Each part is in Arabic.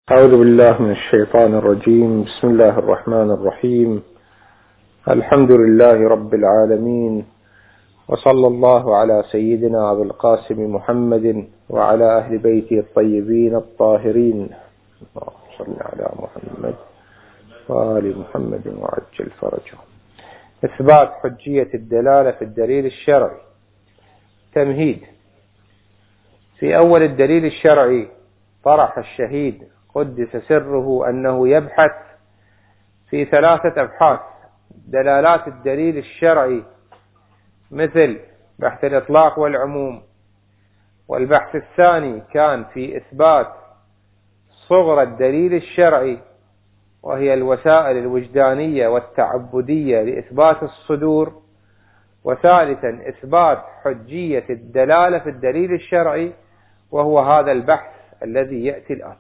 أعوذ بالله من الشيطان الرجيم. بسم الله الرحمن الرحيم. الحمد لله رب العالمين، وصلى الله على سيدنا أبي القاسم محمد وعلى أهل بيته الطيبين الطاهرين. اللهم صل على محمد وآل محمد وعجل فرجهم. إثبات حجية الدلالة في الدليل الشرعي. تمهيد. في أول الدليل الشرعي طرح الشهيد قدس سره أنه يبحث في 3 أبحاث: دلالات الدليل الشرعي مثل بحث الإطلاق والعموم، والبحث الثاني كان في إثبات صغر الدليل الشرعي وهي الوسائل الوجدانية والتعبدية لإثبات الصدور، وثالثا إثبات حجية الدلالة في الدليل الشرعي وهو هذا البحث الذي يأتي الآن.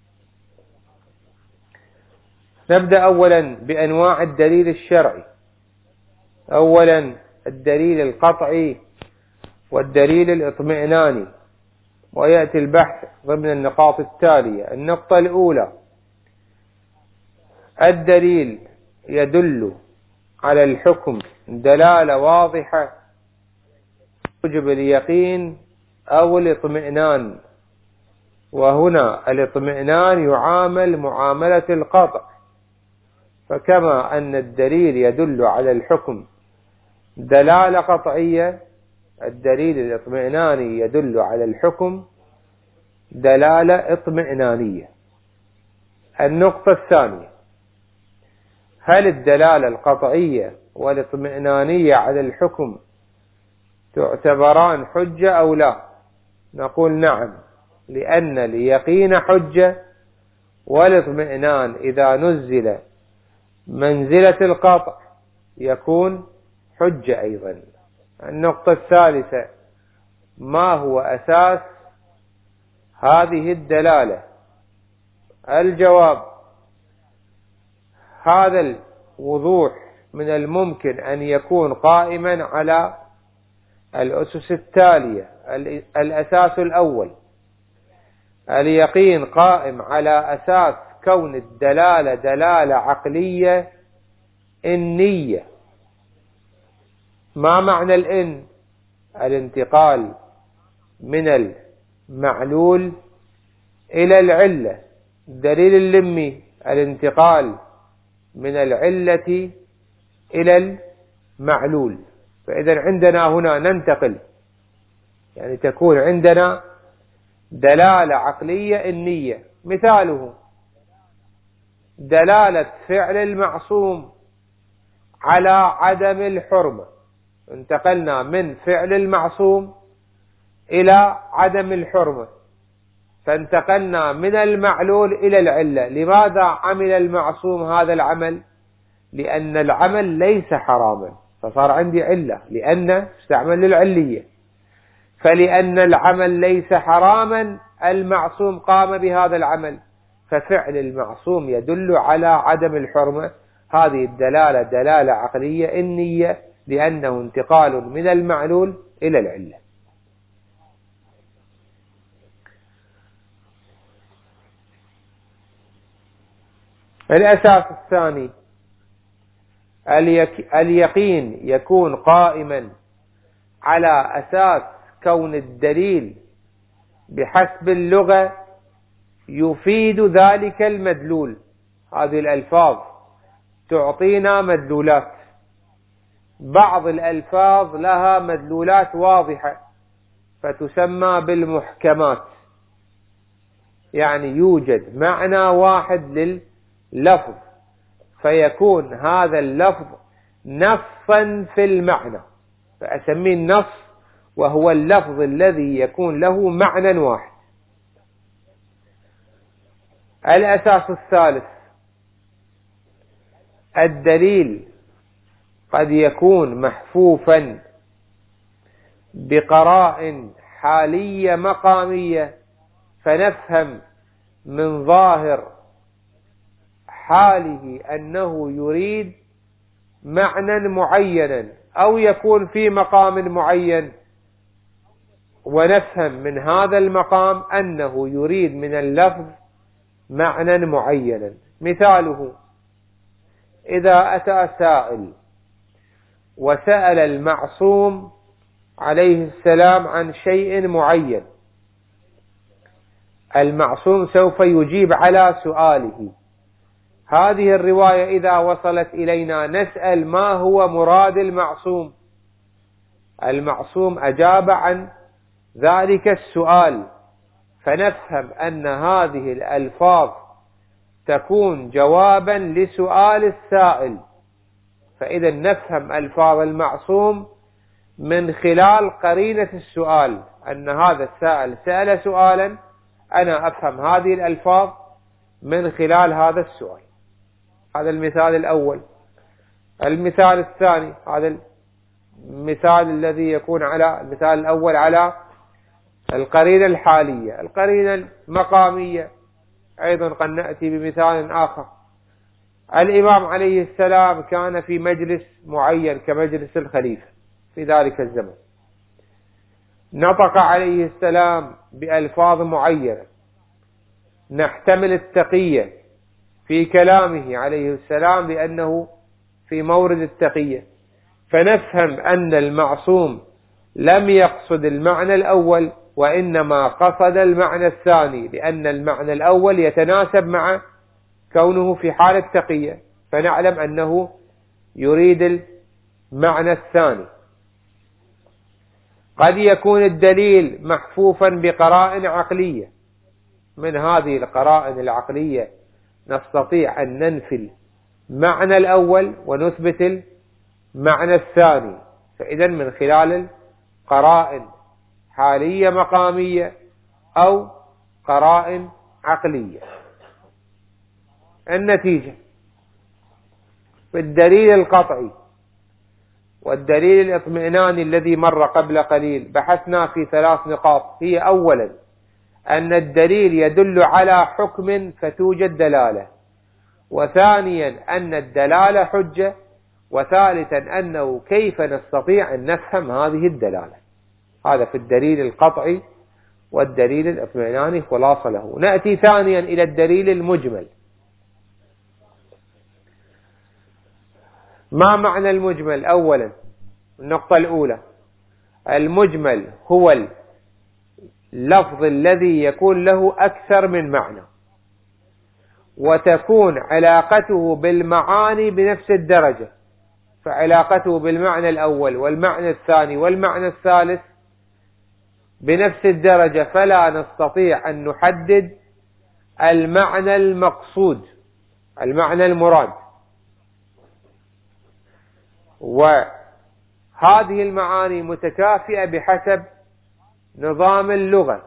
نبدأ أولا بأنواع الدليل الشرعي. أولا الدليل القطعي والدليل الاطمئناني، ويأتي البحث ضمن النقاط التالية. النقطة الأولى: الدليل يدل على الحكم دلالة واضحة توجب اليقين أو الاطمئنان، وهنا الاطمئنان يعامل معاملة القطع، فكما أن الدليل يدل على الحكم دلالة قطعية، الدليل الاطمئناني يدل على الحكم دلالة اطمئنانية. النقطة الثانية: هل الدلالة القطعية والاطمئنانية على الحكم تعتبران حجة أو لا؟ نقول نعم، لأن اليقين حجة، والاطمئنان إذا نزل منزلة القطع يكون حجة أيضا. النقطة الثالثة: ما هو أساس هذه الدلالة؟ الجواب: هذا الوضوح من الممكن أن يكون قائما على الأسس التالية. الأساس الأول: اليقين قائم على أساس كون الدلالة دلالة عقلية إنية. ما معنى الإن؟ الانتقال من المعلول إلى العلة. الدليل اللمي: الانتقال من العلة إلى المعلول. فإذا عندنا هنا ننتقل، يعني تكون عندنا دلالة عقلية إنية. مثاله دلالة فعل المعصوم على عدم الحرمة، انتقلنا من فعل المعصوم إلى عدم الحرمة، فانتقلنا من المعلول إلى العلة. لماذا عمل المعصوم هذا العمل؟ لأن العمل ليس حراما، فصار عندي علة لأن استعمل للعلية. فلأن العمل ليس حراما المعصوم قام بهذا العمل، ففعل المعصوم يدل على عدم الحرمة. هذه الدلالة دلالة عقلية إنية، لأنه انتقال من المعلول إلى العلة. الأساس الثاني: اليقين يكون قائما على أساس كون الدليل بحسب اللغة يفيد ذلك المدلول. هذه الألفاظ تعطينا مدلولات. بعض الألفاظ لها مدلولات واضحة فتسمى بالمحكمات، يعني يوجد معنى واحد لللفظ فيكون هذا اللفظ نصا في المعنى، فأسميه النص، وهو اللفظ الذي يكون له معنى واحد. الأساس الثالث: الدليل قد يكون محفوفا بقرائن حالية مقامية، فنفهم من ظاهر حاله أنه يريد معنى معينا، أو يكون في مقام معين ونفهم من هذا المقام أنه يريد من اللفظ معنى معينا. مثاله: إذا أتى سائل وسأل المعصوم عليه السلام عن شيء معين، المعصوم سوف يجيب على سؤاله. هذه الرواية إذا وصلت إلينا نسأل: ما هو مراد المعصوم؟ المعصوم أجاب عن ذلك السؤال، فنفهم أن هذه الألفاظ تكون جوابا لسؤال السائل. فإذا نفهم ألفاظ المعصوم من خلال قرينة السؤال، أن هذا السائل سأل سؤالا، أنا أفهم هذه الألفاظ من خلال هذا السؤال. هذا المثال الأول. المثال الثاني، هذا المثال الذي يكون على المثال الأول على القرينة الحالية. القرينة المقامية أيضا قد نأتي بمثال آخر. الإمام عليه السلام كان في مجلس معين كمجلس الخليفة في ذلك الزمن، نطق عليه السلام بألفاظ معينة، نحتمل التقية في كلامه عليه السلام لأنه في مورد التقية، فنفهم أن المعصوم لم يقصد المعنى الأول وإنما قصد المعنى الثاني، لأن المعنى الأول يتناسب مع كونه في حالة تقية، فنعلم أنه يريد المعنى الثاني. قد يكون الدليل محفوفا بقرائن عقلية، من هذه القرائن العقلية نستطيع أن ننفي المعنى الأول ونثبت المعنى الثاني. فإذا من خلال قرائن حالية مقامية أو قرائن عقلية. النتيجة: في الدليل القطعي والدليل الاطمئناني الذي مر قبل قليل بحثنا في 3 نقاط. هي: أولا أن الدليل يدل على حكم فتوجد دلالة، وثانيا أن الدلالة حجة، وثالثا أنه كيف نستطيع أن نفهم هذه الدلالة. هذا في الدليل القطعي والدليل الاطمئناني خلاصة له. نأتي ثانيا إلى الدليل المجمل. ما معنى المجمل؟ أولا، النقطة الأولى: المجمل هو اللفظ الذي يكون له أكثر من معنى، وتكون علاقته بالمعاني بنفس الدرجة، فعلاقته بالمعنى الأول والمعنى الثاني والمعنى الثالث بنفس الدرجة، فلا نستطيع أن نحدد المعنى المقصود، المعنى المراد. وهذه المعاني متكافئة بحسب نظام اللغة،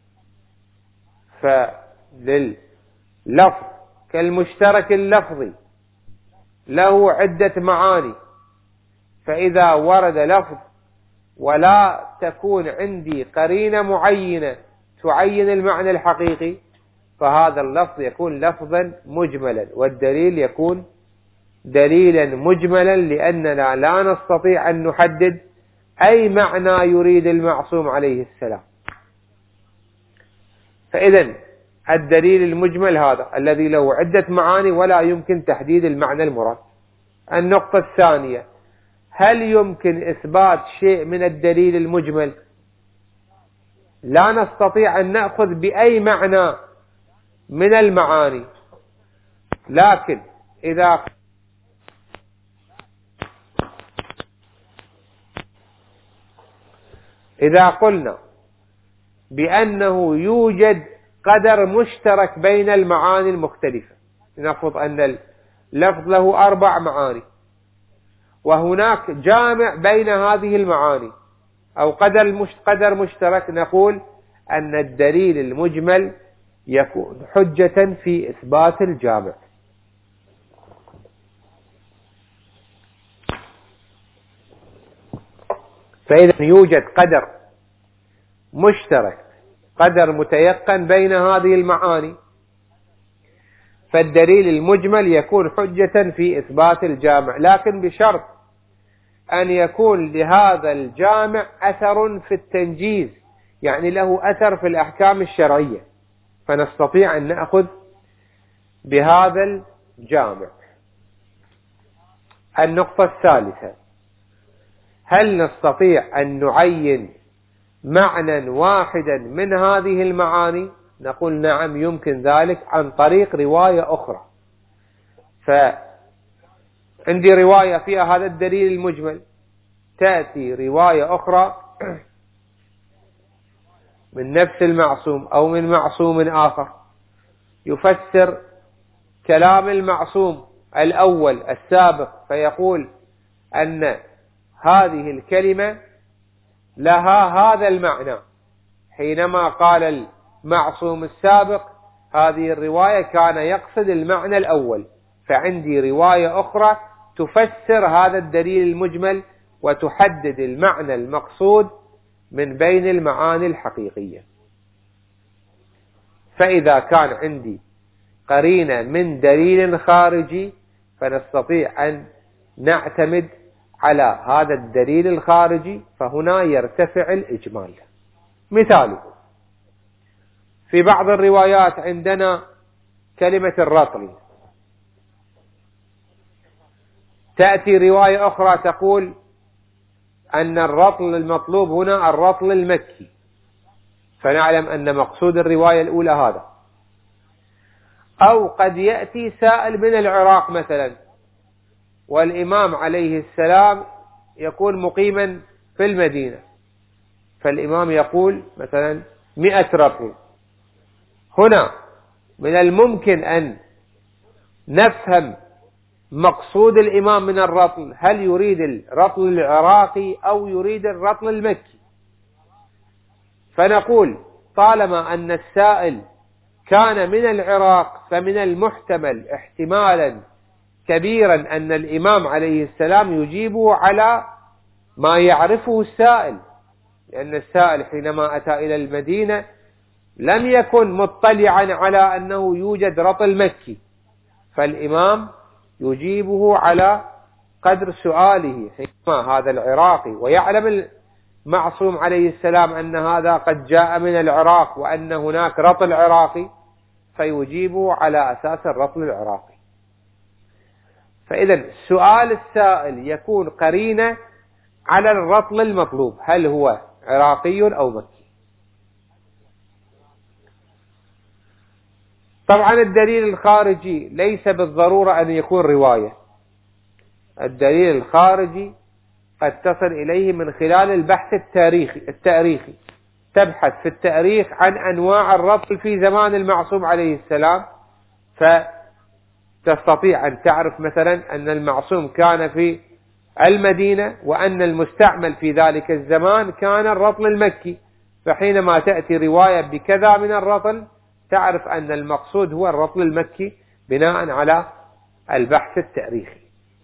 فلللفظ كالمشترك اللفظي له عدة معاني، فإذا ورد لفظ ولا تكون عندي قرينة معينة تعين المعنى الحقيقي، فهذا اللفظ يكون لفظا مجملا، والدليل يكون دليلا مجملا، لأننا لا نستطيع أن نحدد أي معنى يريد المعصوم عليه السلام. فإذا الدليل المجمل هذا الذي له عدة معاني ولا يمكن تحديد المعنى المراد. النقطة الثانية: هل يمكن إثبات شيء من الدليل المجمل؟ لا نستطيع أن نأخذ بأي معنى من المعاني، لكن إذا قلنا بأنه يوجد قدر مشترك بين المعاني المختلفة، نفرض أن اللفظ له 4 معاني وهناك جامع بين هذه المعاني أو قدر مشترك، نقول أن الدليل المجمل يكون حجة في إثبات الجامع. فإذا يوجد قدر مشترك، قدر متيقن بين هذه المعاني، فالدليل المجمل يكون حجة في إثبات الجامع، لكن بشرط أن يكون لهذا الجامع أثر في التنجيز، يعني له أثر في الأحكام الشرعية، فنستطيع أن نأخذ بهذا الجامع. النقطة الثالثة: هل نستطيع أن نعين معنى واحدا من هذه المعاني؟ نقول نعم، يمكن ذلك عن طريق رواية أخرى. فعندي رواية فيها هذا الدليل المجمل، تأتي رواية أخرى من نفس المعصوم أو من معصوم آخر يفسر كلام المعصوم الأول السابق، فيقول أن هذه الكلمة لها هذا المعنى، حينما قال المعصوم السابق هذه الرواية كان يقصد المعنى الأول. فعندي رواية أخرى تفسر هذا الدليل المجمل وتحدد المعنى المقصود من بين المعاني الحقيقية. فإذا كان عندي قرينة من دليل خارجي فنستطيع أن نعتمد على هذا الدليل الخارجي، فهنا يرتفع الإجمال. مثاله: في بعض الروايات عندنا كلمة الرطل، تأتي رواية أخرى تقول أن الرطل المطلوب هنا الرطل المكي، فنعلم أن مقصود الرواية الأولى هذا. أو قد يأتي سائل من العراق مثلا، والإمام عليه السلام يكون مقيما في المدينة، فالإمام يقول مثلا 100 رطل. هنا من الممكن أن نفهم مقصود الإمام من الرطل، هل يريد الرطل العراقي أو يريد الرطل المكي؟ فنقول طالما أن السائل كان من العراق فمن المحتمل احتمالا كبيرا أن الإمام عليه السلام يجيبه على ما يعرفه السائل، لأن السائل حينما أتى إلى المدينة لم يكن مطلعا على أنه يوجد رطل مكي، فالإمام يجيبه على قدر سؤاله. حينما هذا العراقي ويعلم المعصوم عليه السلام أن هذا قد جاء من العراق وأن هناك رطل عراقي، فيجيبه على أساس الرطل العراقي. فإذا سؤال السائل يكون قرينة على الرطل المطلوب، هل هو عراقي أو مكي. طبعا الدليل الخارجي ليس بالضرورة أن يكون رواية، الدليل الخارجي قد تصل إليه من خلال البحث التاريخي، تبحث في التاريخ عن أنواع الرطل في زمان المعصوم عليه السلام، فتستطيع أن تعرف مثلا أن المعصوم كان في المدينة وأن المستعمل في ذلك الزمان كان الرطل المكي، فحينما تأتي رواية بكذا من الرطل تعرف أن المقصود هو الرطل المكي بناء على البحث التاريخي.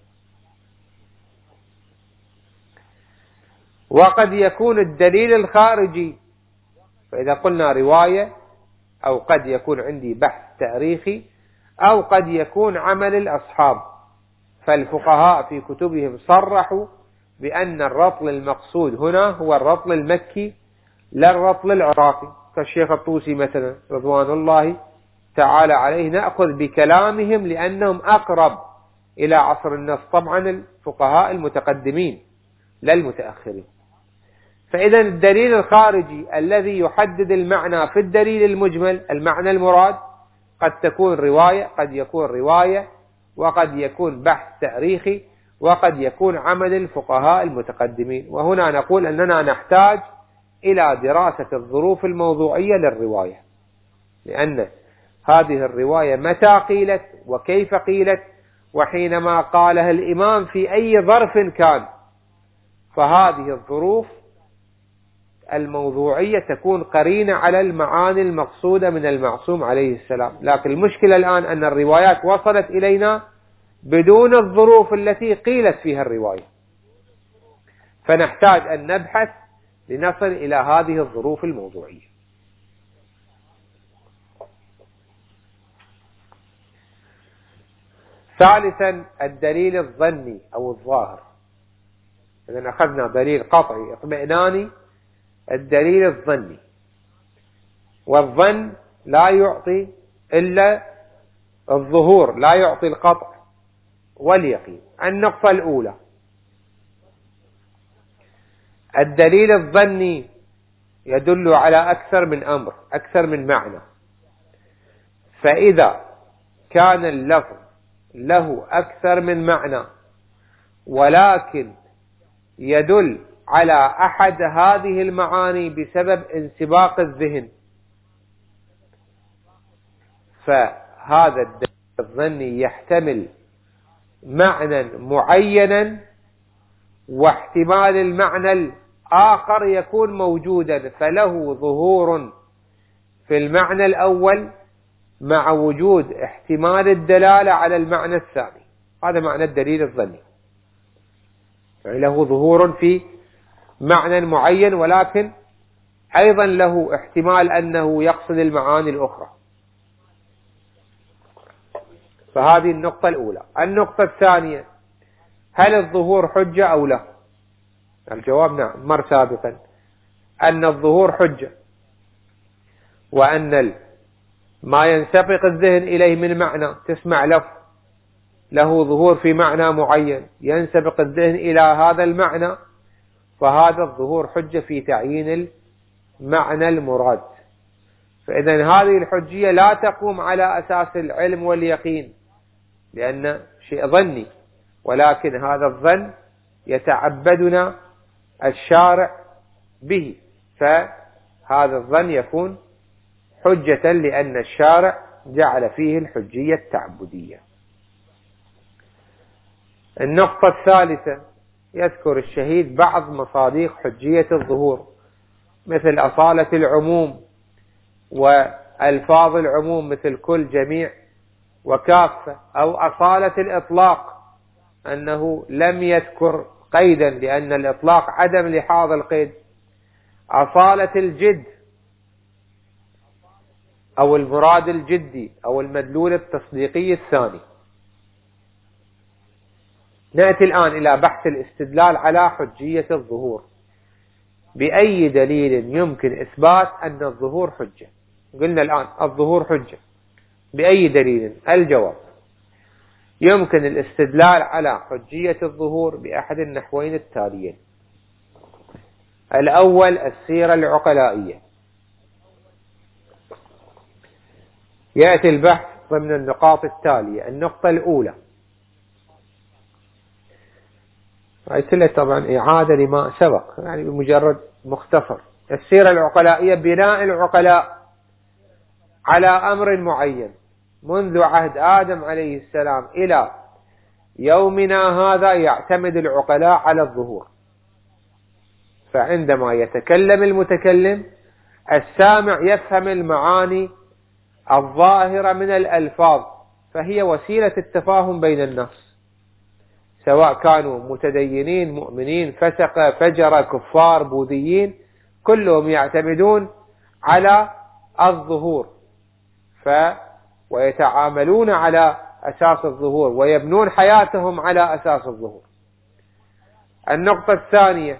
وقد يكون الدليل الخارجي، فإذا قلنا رواية أو قد يكون عندي بحث تاريخي أو قد يكون عمل الأصحاب، فالفقهاء في كتبهم صرحوا بأن الرطل المقصود هنا هو الرطل المكي لا الرطل العراقي، كالشيخ الطوسي مثلا رضوان الله تعالى عليه، نأخذ بكلامهم لأنهم أقرب إلى عصر النص، طبعا الفقهاء المتقدمين لا المتأخرين. فإذا الدليل الخارجي الذي يحدد المعنى في الدليل المجمل المعنى المراد قد تكون رواية، قد يكون رواية، وقد يكون بحث تاريخي، وقد يكون عمل الفقهاء المتقدمين. وهنا نقول أننا نحتاج إلى دراسة الظروف الموضوعية للرواية، لأن هذه الرواية متى قيلت وكيف قيلت وحينما قالها الإمام في أي ظرف كان، فهذه الظروف الموضوعية تكون قرينة على المعاني المقصودة من المعصوم عليه السلام. لكن المشكلة الآن أن الروايات وصلت إلينا بدون الظروف التي قيلت فيها الرواية، فنحتاج أن نبحث لنصل إلى هذه الظروف الموضوعية. ثالثا الدليل الظني أو الظاهر. إذا أخذنا دليل قطعي اطمئناني، الدليل الظني، والظن لا يعطي إلا الظهور لا يعطي القطع واليقين. النقطة الأولى: الدليل الظني يدل على أكثر من أمر، أكثر من معنى. فإذا كان اللفظ له أكثر من معنى ولكن يدل على أحد هذه المعاني بسبب انسباق الذهن، فهذا الدليل الظني يحتمل معنى معينا، واحتمال المعنى الآخر يكون موجودا، فله ظهور في المعنى الأول مع وجود احتمال الدلالة على المعنى الثاني. هذا معنى الدليل الظني، يعني له ظهور في معنى معين ولكن أيضا له احتمال أنه يقصد المعاني الأخرى. فهذه النقطة الأولى. النقطة الثانية: هل الظهور حجة أو لا؟ الجواب نعم، مر سابقا أن الظهور حجة، وأن ما ينسبق الذهن إليه من معنى، تسمع لفظ له ظهور في معنى معين ينسبق الذهن إلى هذا المعنى، فهذا الظهور حجة في تعيين المعنى المراد. فإذا هذه الحجية لا تقوم على أساس العلم واليقين لأن شيء ظني، ولكن هذا الظن يتعبدنا الشارع به، فهذا الظن يكون حجة لأن الشارع جعل فيه الحجية التعبدية. النقطة الثالثة: يذكر الشهيد بعض مصادق حجية الظهور، مثل أصالة العموم وألفاظ العموم مثل كل، جميع، وكافة، أو أصالة الإطلاق أنه لم يذكر قيدا لأن الإطلاق عدم لحاظ القيد، أصالة الجد أو المراد الجدي أو المدلول التصديقي الثاني. نأتي الآن إلى بحث الاستدلال على حجية الظهور. بأي دليل يمكن إثبات أن الظهور حجة؟ قلنا الآن الظهور حجة، بأي دليل؟ الجواب: يمكن الاستدلال على حجية الظهور بأحد النحوين التاليين. الأول: السيرة العقلائية. يأتي البحث ضمن النقاط التالية. النقطة الأولى، هي طبعا إعادة لما سبق، يعني بمجرد مختصر. السيرة العقلائية: بناء العقلاء على أمر معين منذ عهد آدم عليه السلام إلى يومنا هذا يعتمد العقلاء على الظهور. فعندما يتكلم المتكلم السامع يفهم المعاني الظاهرة من الألفاظ، فهي وسيلة التفاهم بين الناس، سواء كانوا متدينين، مؤمنين، فسقة، فجرة، كفار، بوذيين، كلهم يعتمدون على الظهور ويتعاملون على أساس الظهور ويبنون حياتهم على أساس الظهور. النقطة الثانية: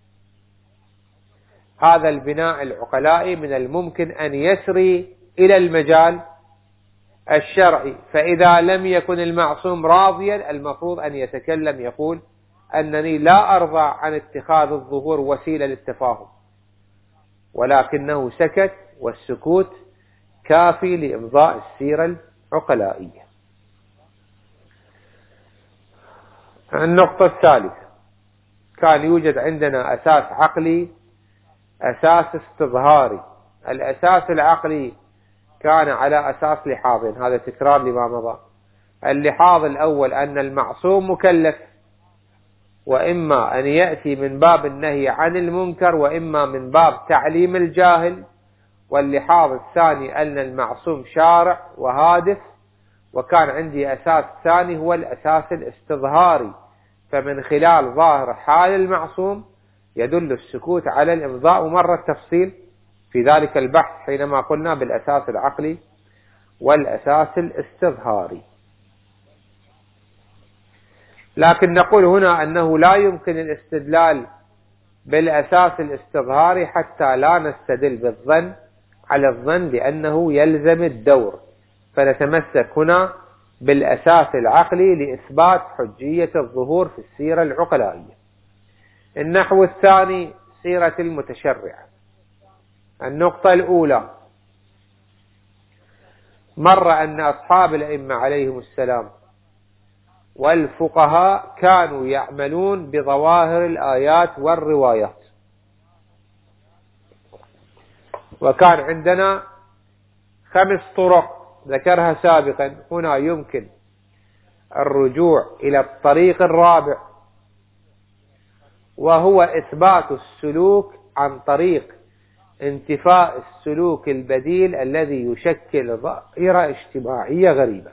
هذا البناء العقلائي من الممكن أن يسري إلى المجال الشرعي، فإذا لم يكن المعصوم راضيا المفروض أن يتكلم، يقول أنني لا أرضى عن اتخاذ الظهور وسيلة للتفاهم، ولكنه سكت، والسكوت كافي لإمضاء السيرة العقلائية. النقطة الثالثة: كان يوجد عندنا أساس عقلي، أساس استظهاري. الأساس العقلي كان على أساس لحاظين، هذا تكرار لما مضى. اللحاظ الأول أن المعصوم مكلف، وإما أن يأتي من باب النهي عن المنكر وإما من باب تعليم الجاهل. واللحاظ الثاني أن المعصوم شارع وهادف. وكان عندي أساس ثاني هو الأساس الاستظهاري، فمن خلال ظاهر حال المعصوم يدل السكوت على الإمضاء، ومر التفصيل في ذلك البحث حينما قلنا بالأساس العقلي والأساس الاستظهاري. لكن نقول هنا أنه لا يمكن الاستدلال بالأساس الاستظهاري حتى لا نستدل بالظن على الظن، لأنه يلزم الدور فنتمسك هنا بالأساس العقلي لإثبات حجية الظهور في السيرة العقلائية. النحو الثاني سيرة المتشرع. النقطة الأولى: مر أن أصحاب الأئمة عليهم السلام والفقهاء كانوا يعملون بظواهر الآيات والروايات، وكان عندنا 5 طرق ذكرها سابقا. هنا يمكن الرجوع إلى الطريق الرابع، وهو إثبات السلوك عن طريق انتفاء السلوك البديل الذي يشكل ظاهرة اجتماعية غريبة.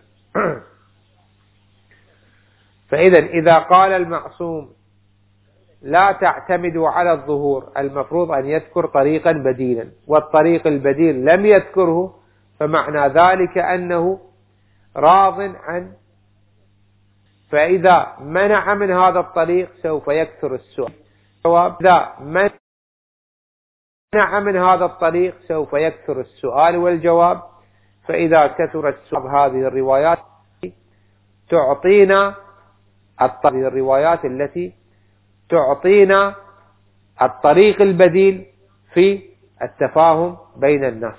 فإذا إذا قال المعصوم لا تعتمدوا على الظهور، المفروض أن يذكر طريقا بديلا، والطريق البديل لم يذكره، فمعنى ذلك أنه راض عن. فإذا منع من هذا الطريق سوف يكثر السؤال. إذا منع من هذا الطريق سوف يكثر السؤال والجواب. فإذا كثر السؤال، هذه الروايات تعطينا الروايات التي تعطينا الطريق البديل في التفاهم بين الناس.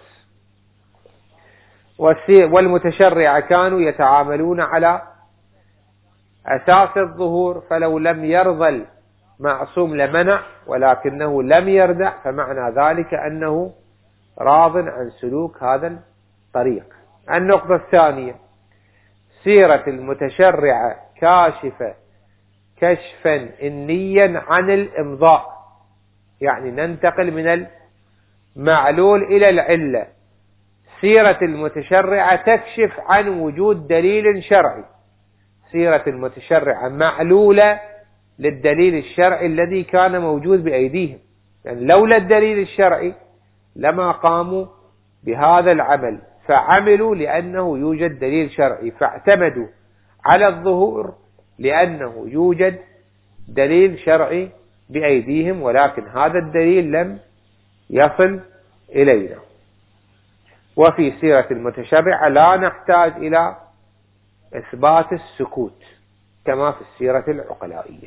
والمتشرع كانوا يتعاملون على أساس الظهور، فلو لم يرضى المعصوم لمنع، ولكنه لم يردع، فمعنى ذلك أنه راض عن سلوك هذا الطريق. النقطة الثانية: سيرة المتشرع كاشفة كشفا إنيا عن الإمضاء، يعني ننتقل من المعلول إلى العلة. سيرة المتشرع تكشف عن وجود دليل شرعي. سيرة المتشرع معلولة للدليل الشرعي الذي كان موجود بأيديهم، يعني لولا الدليل الشرعي لما قاموا بهذا العمل، فعملوا لأنه يوجد دليل شرعي، فاعتمدوا على الظهور لأنه يوجد دليل شرعي بأيديهم، ولكن هذا الدليل لم يصل إلينا. وفي سيرة المتشرع لا نحتاج إلى إثبات السكوت كما في السيرة العقلائية.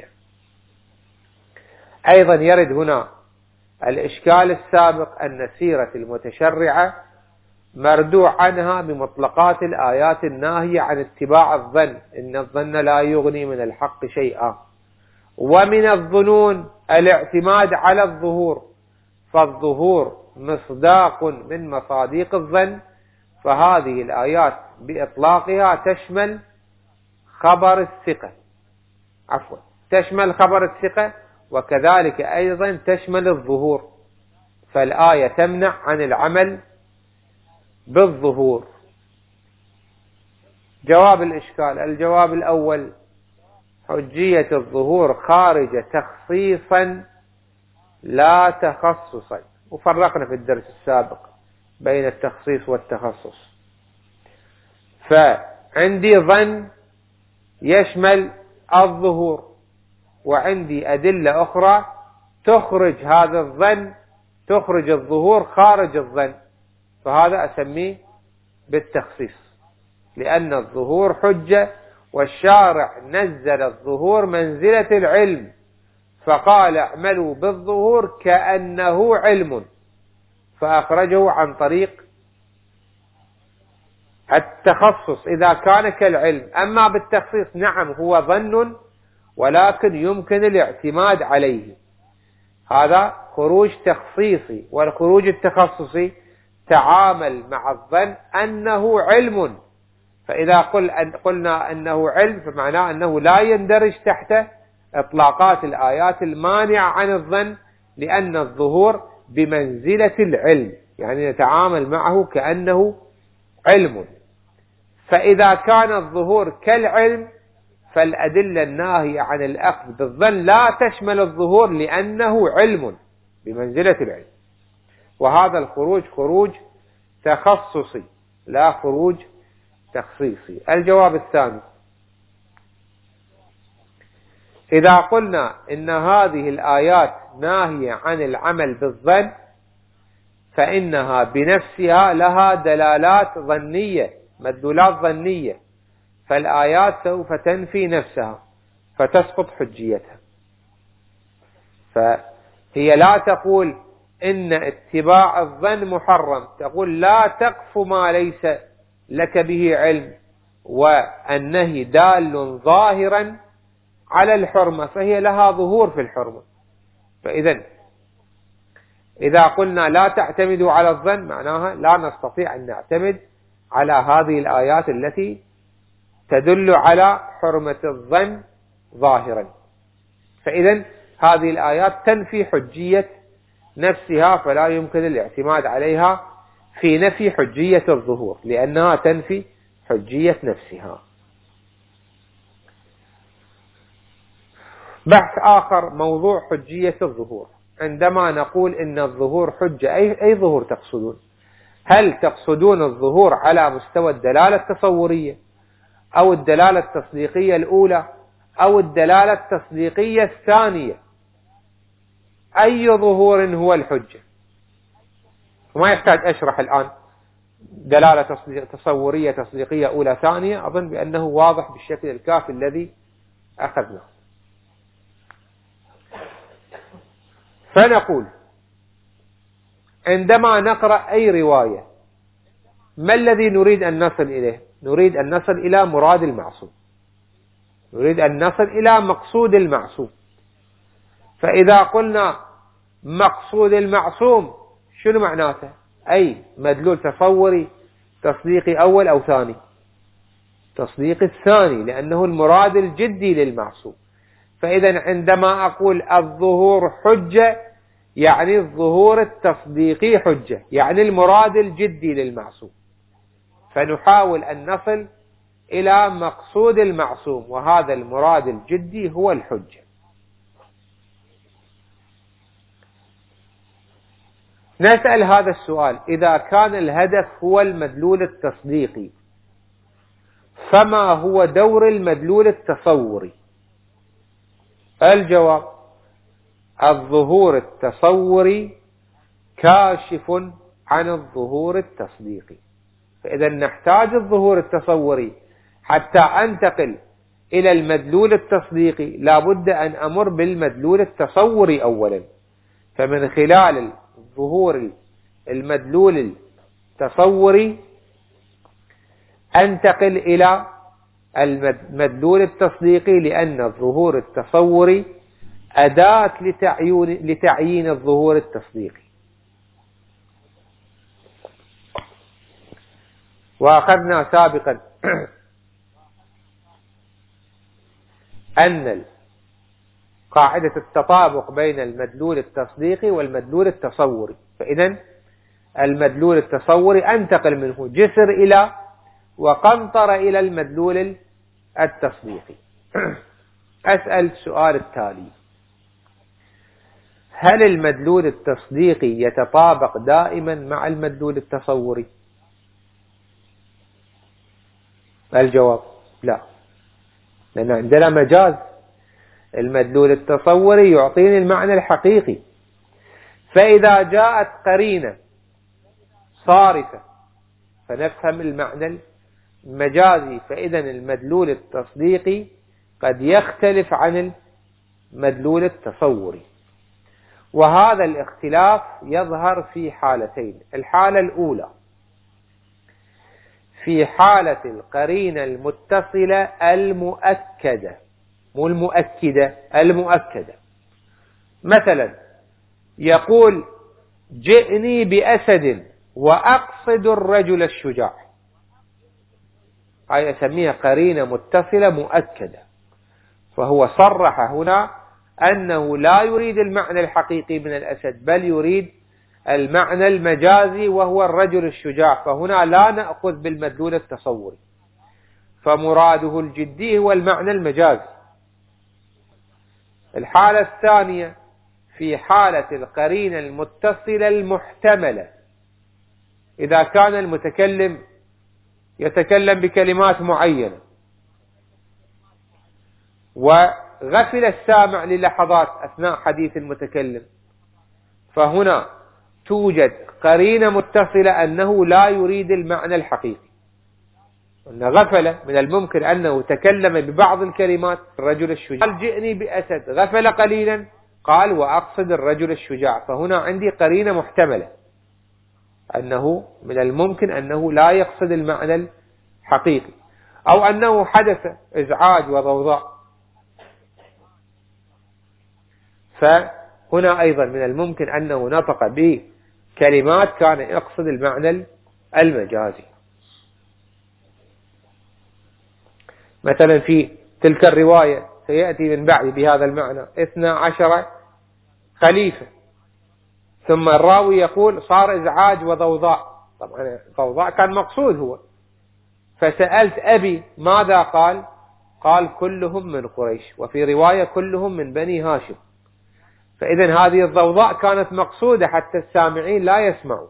أيضا يرد هنا الإشكال السابق أن سيرة المتشرعة مردوع عنها بمطلقات الآيات الناهية عن اتباع الظن، إن الظن لا يغني من الحق شيئا، ومن الظنون الاعتماد على الظهور، فالظهور مصداق من مصاديق الظن. فهذه الآيات بإطلاقها تشمل خبر الثقة، تشمل خبر الثقة، وكذلك أيضا تشمل الظهور، فالآية تمنع عن العمل بالظهور. جواب الإشكال: الجواب الأول: حجية الظهور خارجة تخصيصا لا تخصصا، وفرقنا في الدرس السابق بين التخصيص والتخصص. فعندي ظن يشمل الظهور، وعندي أدلة أخرى تخرج هذا الظن، تخرج الظهور خارج الظن، فهذا أسميه بالتخصيص، لأن الظهور حجة، والشارع نزل الظهور منزلة العلم، فقال اعملوا بالظهور كأنه علم، فأخرجه عن طريق التخصص إذا كان كالعلم. أما بالتخصيص نعم هو ظن، ولكن يمكن الاعتماد عليه، هذا خروج تخصيصي. والخروج التخصصي تعامل مع الظن أنه علم، فإذا قلنا أنه علم فمعناه أنه لا يندرج تحت إطلاقات الآيات المانعة عن الظن، لأن الظهور بمنزلة العلم، يعني نتعامل معه كأنه علم. فإذا كان الظهور كالعلم فالأدلة الناهية عن الأخذ بالظن لا تشمل الظهور لأنه علم بمنزلة العلم، وهذا الخروج خروج تخصصي لا خروج تخصيصي. الجواب الثاني: إذا قلنا إن هذه الآيات ناهية عن العمل بالظن، فإنها بنفسها لها دلالات ظنية مدلولات ظنية، فالآيات سوف تنفي نفسها فتسقط حجيتها. فهي لا تقول إن اتباع الظن محرم، تقول لا تقف ما ليس لك به علم، والنهي دال ظاهرا على الحرمة، فهي لها ظهور في الحرمة. إذا قلنا لا تعتمدوا على الظن معناها لا نستطيع أن نعتمد على هذه الآيات التي تدل على حرمة الظن ظاهرا. فإذا هذه الآيات تنفي حجية نفسها، فلا يمكن الاعتماد عليها في نفي حجية الظهور، لأنها تنفي حجية نفسها. بحث آخر موضوع حجية الظهور. عندما نقول إن الظهور حجة، أي ظهور تقصدون؟ هل تقصدون الظهور على مستوى الدلالة التصورية، أو الدلالة التصديقية الأولى، أو الدلالة التصديقية الثانية؟ أي ظهور هو الحجة؟ وما يحتاج أشرح الآن دلالة تصورية تصديقية أولى ثانية، أظن بأنه واضح بالشكل الكافي الذي أخذناه. فنقول عندما نقرأ أي رواية ما الذي نريد أن نصل إليه؟ نريد أن نصل إلى مراد المعصوم، نريد أن نصل إلى مقصود المعصوم. فإذا قلنا مقصود المعصوم شنو معناته؟ أي مدلول تصوري تصديقي أول أو ثاني؟ تصديق الثاني، لأنه المراد الجدي للمعصوم. فإذا عندما أقول الظهور حجة يعني الظهور التصديقي حجة، يعني المراد الجدي للمعصوم. فنحاول أن نصل إلى مقصود المعصوم، وهذا المراد الجدي هو الحجة. نسأل هذا السؤال: إذا كان الهدف هو المدلول التصديقي، فما هو دور المدلول التصوري؟ الجواب: الظهور التصوري كاشف عن الظهور التصديقي. فإذا نحتاج الظهور التصوري حتى أنتقل إلى المدلول التصديقي، لابد أن أمر بالمدلول التصوري أولا. فمن خلال ظهور المدلول التصوري أنتقل إلى المدلول التصديقي، لأن الظهور التصوري أداة لتعيين الظهور التصديقي. وأخذنا سابقا أن قاعدة التطابق بين المدلول التصديقي والمدلول التصوري. فإذا المدلول التصوري أنتقل منه جسر إلى وقنطر إلى المدلول التصديقي. أسأل السؤال التالي: هل المدلول التصديقي يتطابق دائما مع المدلول التصوري؟ الجواب: لا، لأن عندنا مجاز. المدلول التصوري يعطيني المعنى الحقيقي، فإذا جاءت قرينة صارفة فنفهم المعنى المجازي. فإذا المدلول التصديقي قد يختلف عن المدلول التصوري، وهذا الاختلاف يظهر في حالتين. الحالة الأولى في حالة القرينة المتصلة المؤكدة، مو المؤكدة، المؤكدة. مثلا يقول: جئني بأسد وأقصد الرجل الشجاع، هاي أسميها قرينة متصلة مؤكدة. فهو صرح هنا أنه لا يريد المعنى الحقيقي من الأسد، بل يريد المعنى المجازي وهو الرجل الشجاع. فهنا لا نأخذ بالمدلول التصوري، فمراده الجدي هو المعنى المجازي. الحالة الثانية في حالة القرينة المتصلة المحتملة، إذا كان المتكلم يتكلم بكلمات معينة وغفل السامع للحظات أثناء حديث المتكلم، فهنا توجد قرينة متصلة أنه لا يريد المعنى الحقيقي. أن غفل من الممكن أنه تكلم ببعض الكلمات الرجل الشجاع، قال جئني بأسد، غفل قليلا قال وأقصد الرجل الشجاع، فهنا عندي قرينة محتملة أنه من الممكن أنه لا يقصد المعنى الحقيقي، أو أنه حدث إزعاج وضوضاء، فهنا أيضا من الممكن أنه نطق بكلمات كان يقصد المعنى المجازي. مثلا في تلك الرواية سيأتي من بعد بهذا المعنى 12 خليفة، ثم الراوي يقول صار إزعاج وضوضاء، طبعا ضوضاء كان مقصود هو، فسألت أبي ماذا قال؟ قال كلهم من قريش، وفي رواية كلهم من بني هاشم، فإذا هذه الضوضاء كانت مقصودة حتى السامعين لا يسمعوا.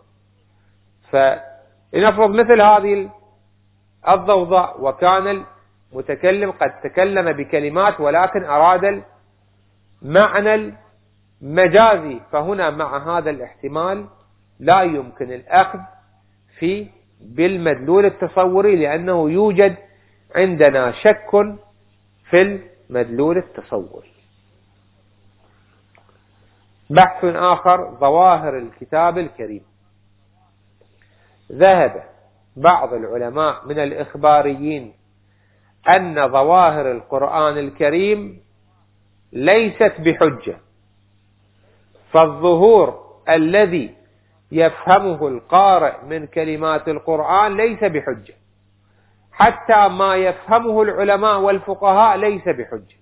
فلنفرض مثل هذه الضوضاء وكان المتكلم قد تكلم بكلمات ولكن أراد المعنى المجازي، فهنا مع هذا الاحتمال لا يمكن الأخذ بالمدلول التصوري، لأنه يوجد عندنا شك في المدلول التصوري. بحث آخر: ظواهر الكتاب الكريم. ذهب بعض العلماء من الإخباريين أن ظواهر القرآن الكريم ليست بحجة، فالظهور الذي يفهمه القارئ من كلمات القرآن ليس بحجة، حتى ما يفهمه العلماء والفقهاء ليس بحجة،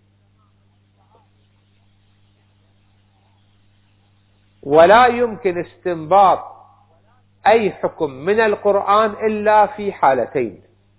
ولا يمكن استنباط أي حكم من القرآن إلا في حالتين: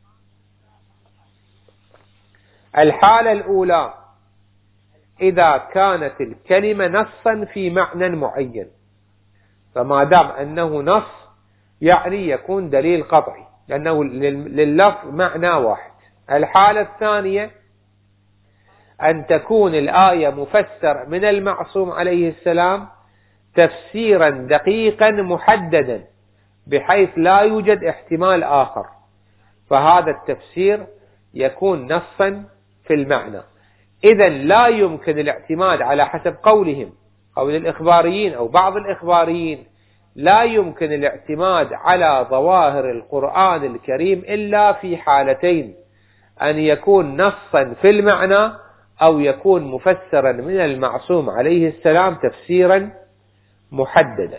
الحالة الأولى إذا كانت الكلمة نصا في معنى معين، فما دام أنه نص يعني يكون دليل قطعي، لأنه لللفظ معنى واحد. الحالة الثانية أن تكون الآية مفسر من المعصوم عليه السلام تفسيرا دقيقا محددا بحيث لا يوجد احتمال آخر، فهذا التفسير يكون نصا في المعنى. إذن لا يمكن الاعتماد على حسب قولهم، قول الإخباريين أو بعض الإخباريين، لا يمكن الاعتماد على ظواهر القرآن الكريم إلا في حالتين: أن يكون نصا في المعنى، أو يكون مفسرا من المعصوم عليه السلام تفسيرا محددا.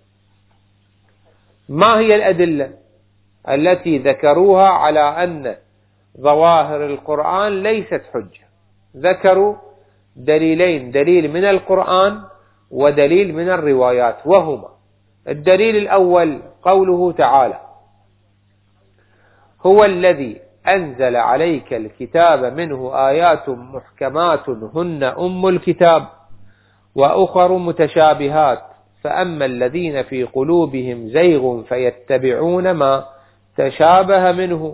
ما هي الأدلة التي ذكروها على أن ظواهر القرآن ليست حجة؟ ذكروا دليلين: دليل من القرآن ودليل من الروايات، وهما: الدليل الأول قوله تعالى: هو الذي أنزل عليك الكتاب منه آيات محكمات هن أم الكتاب وأخر متشابهات فأما الذين في قلوبهم زيغ فيتبعون ما تشابه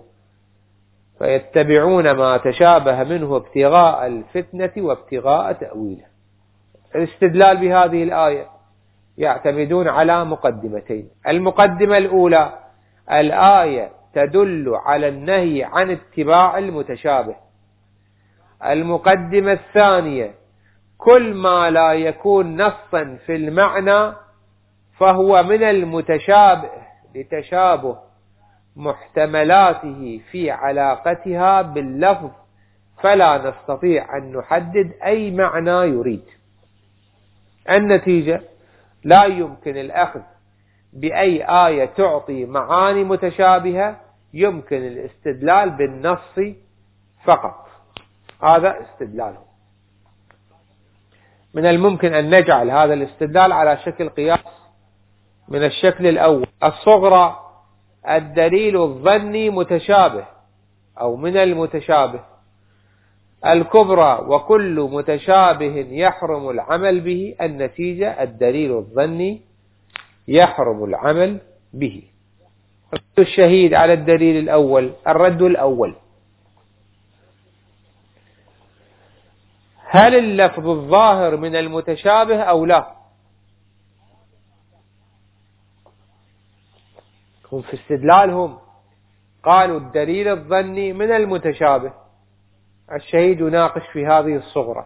منه ابتغاء الفتنة وابتغاء تأويله. الاستدلال بهذه الآية يعتمدون على مقدمتين: المقدمة الأولى: الآية تدل على النهي عن اتباع المتشابه. المقدمة الثانية: كل ما لا يكون نصا في المعنى فهو من المتشابه لتشابه محتملاته في علاقتها باللفظ، فلا نستطيع أن نحدد أي معنى يريد. النتيجة: لا يمكن الأخذ بأي آية تعطي معاني متشابهة، يمكن الاستدلال بالنص فقط. هذا استدلاله. من الممكن أن نجعل هذا الاستدلال على شكل قياس من الشكل الأول: الصغرى الدليل الظني متشابه أو من المتشابه. الكبرى وكل متشابه يحرم العمل به. النتيجة: الدليل الظني يحرم العمل به. رد الشهيد على الدليل الأول: الرد الأول: هل اللفظ الظاهر من المتشابه أو لا؟ هم في استدلالهم قالوا الدليل الظني من المتشابه. الشهيد يناقش في هذه الصغرى.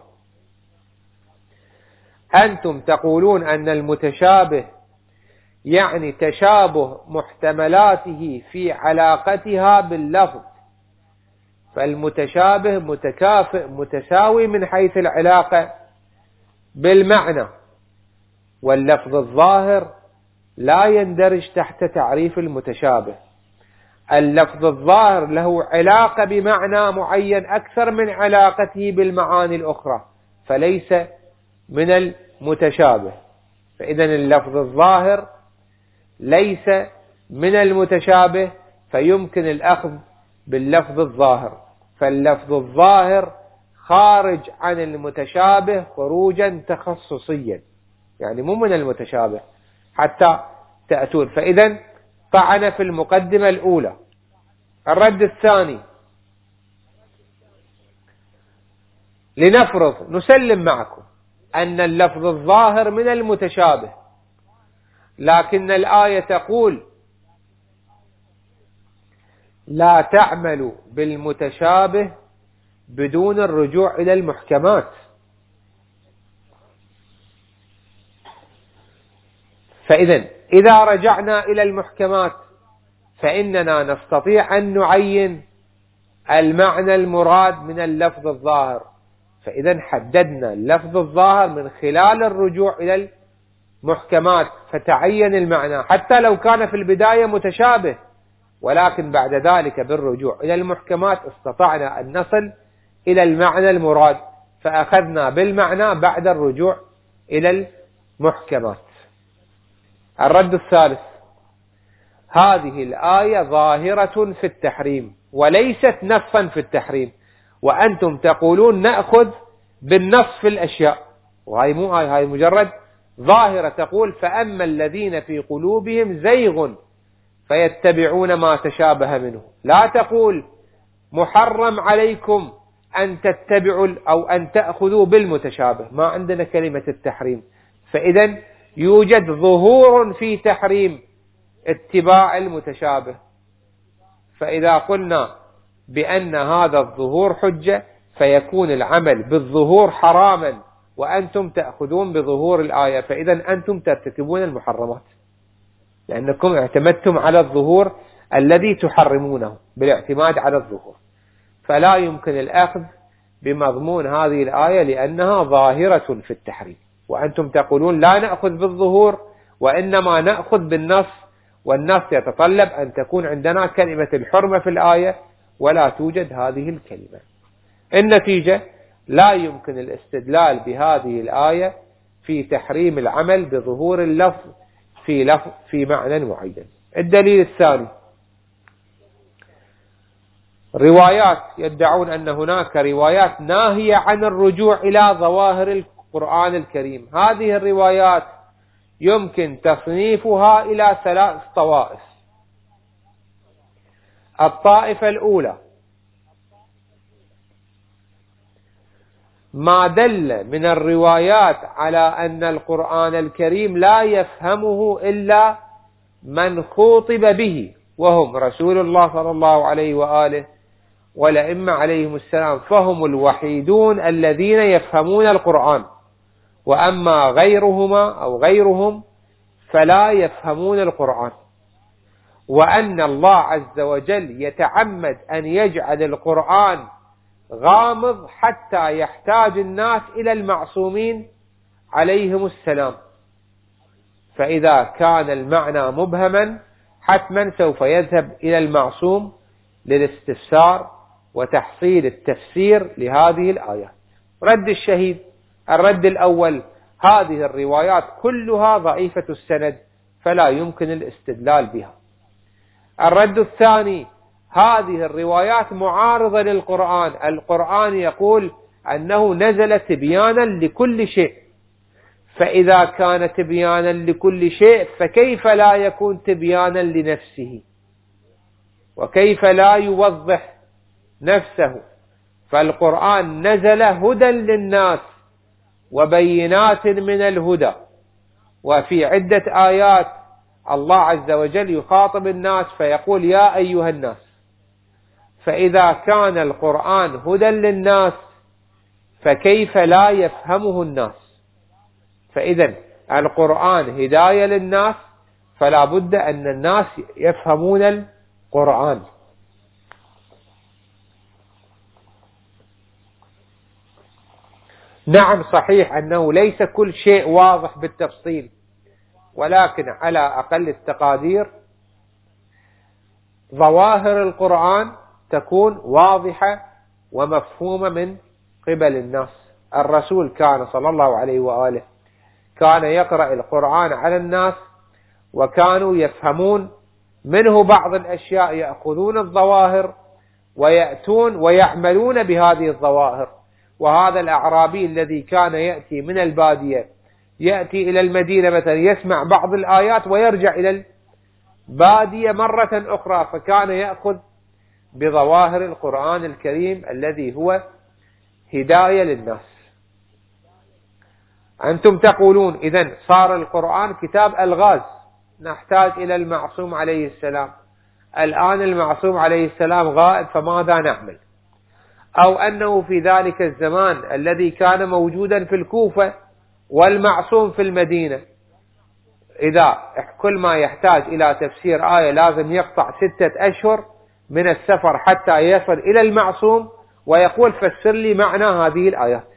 أنتم تقولون أن المتشابه يعني تشابه محتملاته في علاقتها باللفظ، فالمتشابه متكافئ متساوي من حيث العلاقة بالمعنى، واللفظ الظاهر لا يندرج تحت تعريف المتشابه. اللفظ الظاهر له علاقة بمعنى معين أكثر من علاقته بالمعاني الأخرى، فليس من المتشابه. فإذا اللفظ الظاهر ليس من المتشابه، فيمكن الأخذ باللفظ الظاهر. فاللفظ الظاهر خارج عن المتشابه خروجا تخصصيا، يعني مو من المتشابه حتى تأتون. فإذا طعن في المقدمة الأولى. الرد الثاني: لنفرض نسلم معكم أن اللفظ الظاهر من المتشابه، لكن الآية تقول لا تعمل بالمتشابه بدون الرجوع إلى المحكمات. فإذا إذا رجعنا إلى المحكمات فإننا نستطيع أن نعين المعنى المراد من اللفظ الظاهر. فإذا حددنا اللفظ الظاهر من خلال الرجوع إلى المحكمات، فتعين المعنى حتى لو كان في البداية متشابه، ولكن بعد ذلك بالرجوع إلى المحكمات استطعنا أن نصل إلى المعنى المراد، فأخذنا بالمعنى بعد الرجوع إلى المحكمات. الرد الثالث: هذه الآية ظاهرة في التحريم وليست نصا في التحريم، وأنتم تقولون نأخذ بالنص في الأشياء، وهي مو آية، هاي مجرد ظاهرة تقول فأما الذين في قلوبهم زيغ فيتبعون ما تشابه منه. لا تقول محرم عليكم أن تتبعوا أو أن تأخذوا بالمتشابه، ما عندنا كلمة التحريم. فإذا يوجد ظهور في تحريم اتباع المتشابه. فإذا قلنا بأن هذا الظهور حجة فيكون العمل بالظهور حراما، وأنتم تأخذون بظهور الآية، فإذا أنتم ترتكبون المحرمات، لأنكم اعتمدتم على الظهور الذي تحرمونه بالاعتماد على الظهور. فلا يمكن الأخذ بمضمون هذه الآية لأنها ظاهرة في التحريم، وأنتم تقولون لا نأخذ بالظهور وإنما نأخذ بالنص، والنص يتطلب أن تكون عندنا كلمة الحرمة في الآية ولا توجد هذه الكلمة. النتيجة: لا يمكن الاستدلال بهذه الآية في تحريم العمل بظهور اللفظ في معنى معين. الدليل الثاني: روايات يدعون أن هناك روايات ناهية عن الرجوع إلى ظواهر القرآن الكريم. هذه الروايات يمكن تصنيفها إلى 3 طوائف. الطائفة الأولى: ما دل من الروايات على أن القرآن الكريم لا يفهمه إلا من خوطب به، وهم رسول الله صلى الله عليه وآله والأئمة عليهم السلام، فهم الوحيدون الذين يفهمون القرآن، وأما غيرهما أو غيرهم فلا يفهمون القرآن. وأن الله عز وجل يتعمد أن يجعل القرآن غامض حتى يحتاج الناس إلى المعصومين عليهم السلام، فإذا كان المعنى مبهما حتما سوف يذهب إلى المعصوم للاستفسار وتحصيل التفسير لهذه الآيات. رد الشهيد: الرد الأول: هذه الروايات كلها ضعيفة السند فلا يمكن الاستدلال بها. الرد الثاني: هذه الروايات معارضة للقرآن. القرآن يقول أنه نزل تبيانا لكل شيء، فإذا كان تبيانا لكل شيء فكيف لا يكون تبيانا لنفسه، وكيف لا يوضح نفسه؟ فالقرآن نزل هدى للناس وبينات من الهدى، وفي عدة آيات الله عز وجل يخاطب الناس فيقول يا أيها الناس، فإذا كان القرآن هدى للناس فكيف لا يفهمه الناس؟ فإذا القرآن هداية للناس، فلا بد أن الناس يفهمون القرآن. نعم صحيح أنه ليس كل شيء واضح بالتفصيل، ولكن على أقل التقادير ظواهر القرآن تكون واضحة ومفهومة من قبل الناس. الرسول كان صلى الله عليه وآله كان يقرأ القرآن على الناس وكانوا يفهمون منه بعض الأشياء، يأخذون الظواهر ويأتون ويعملون بهذه الظواهر. وهذا الأعرابي الذي كان يأتي من البادية يأتي إلى المدينة مثلا يسمع بعض الآيات ويرجع إلى البادية مرة أخرى، فكان يأخذ بظواهر القرآن الكريم الذي هو هداية للناس. أنتم تقولون إذن صار القرآن كتاب ألغاز، نحتاج إلى المعصوم عليه السلام. الآن المعصوم عليه السلام غائب، فماذا نعمل؟ أو أنه في ذلك الزمان الذي كان موجودا في الكوفة والمعصوم في المدينة، إذا كل ما يحتاج إلى تفسير آية لازم يقطع 6 أشهر من السفر حتى يصل إلى المعصوم ويقول فسر لي معنى هذه الآيات.